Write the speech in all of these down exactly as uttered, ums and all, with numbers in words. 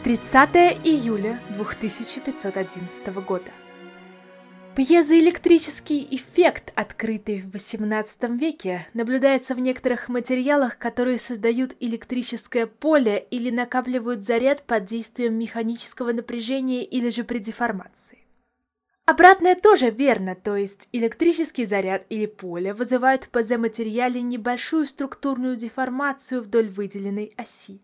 тридцатое июля две тысячи пятьсот одиннадцатого года. Пьезоэлектрический эффект, открытый в восемнадцатом веке, наблюдается в некоторых материалах, которые создают электрическое поле или накапливают заряд под действием механического напряжения или же при деформации. Обратное тоже верно, то есть электрический заряд или поле вызывают в пьезоматериале небольшую структурную деформацию вдоль выделенной оси.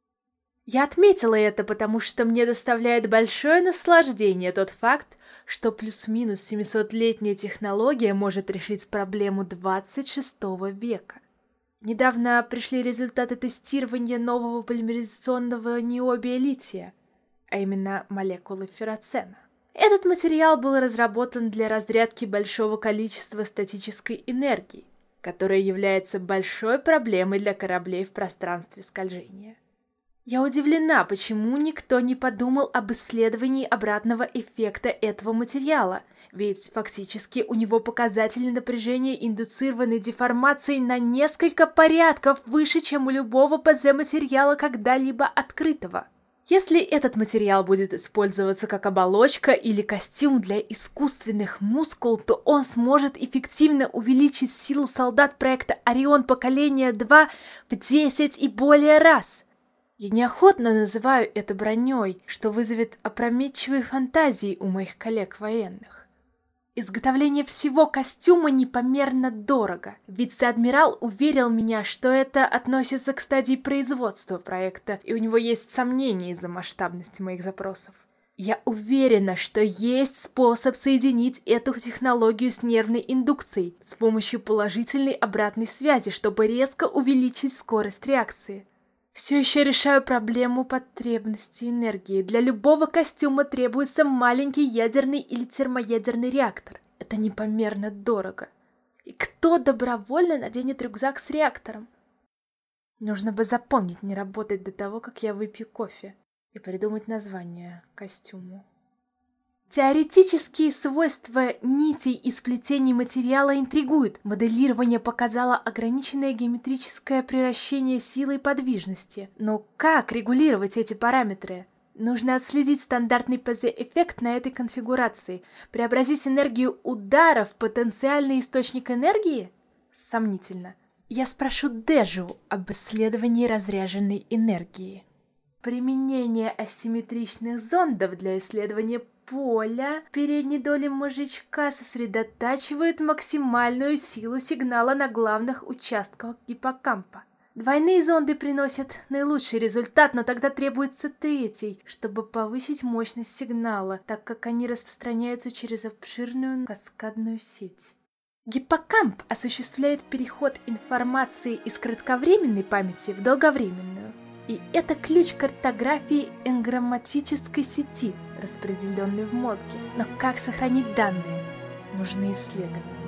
Я отметила это, потому что мне доставляет большое наслаждение тот факт, что плюс-минус семисотлетняя технология может решить проблему двадцать шестого века. Недавно пришли результаты тестирования нового полимеризационного ниобия лития, а именно молекулы ферроцена. Этот материал был разработан для разрядки большого количества статической энергии, которая является большой проблемой для кораблей в пространстве скольжения. Я удивлена, почему никто не подумал об исследовании обратного эффекта этого материала, ведь фактически у него показатели напряжения индуцированы деформацией на несколько порядков выше, чем у любого пьезоматериала когда-либо открытого. Если этот материал будет использоваться как оболочка или костюм для искусственных мускул, то он сможет эффективно увеличить силу солдат проекта Орион поколения два в десять и более раз. Я неохотно называю это броней, что вызовет опрометчивые фантазии у моих коллег-военных. Изготовление всего костюма непомерно дорого. Вице-адмирал уверил меня, что это относится к стадии производства проекта, и у него есть сомнения из-за масштабности моих запросов. Я уверена, что есть способ соединить эту технологию с нервной индукцией с помощью положительной обратной связи, чтобы резко увеличить скорость реакции. Все еще решаю проблему потребности энергии. Для любого костюма требуется маленький ядерный или термоядерный реактор. Это непомерно дорого. И кто добровольно наденет рюкзак с реактором? Нужно бы запомнить не работать до того, как я выпью кофе, и придумать название костюму. Теоретические свойства нитей и сплетений материала интригуют. Моделирование показало ограниченное геометрическое приращение силы и подвижности. Но как регулировать эти параметры? Нужно отследить стандартный пьезоэффект на этой конфигурации. Преобразить энергию удара в потенциальный источник энергии? Сомнительно. Я спрошу Дежу об исследовании разряженной энергии. Применение асимметричных зондов для исследования поля передней доли мозжечка сосредотачивает максимальную силу сигнала на главных участках гиппокампа. Двойные зонды приносят наилучший результат, но тогда требуется третий, чтобы повысить мощность сигнала, так как они распространяются через обширную каскадную сеть. Гиппокамп осуществляет переход информации из кратковременной памяти в долговременную. И это ключ к картографии энграмматической сети, распределенной в мозге. Но как сохранить данные? Нужны исследования.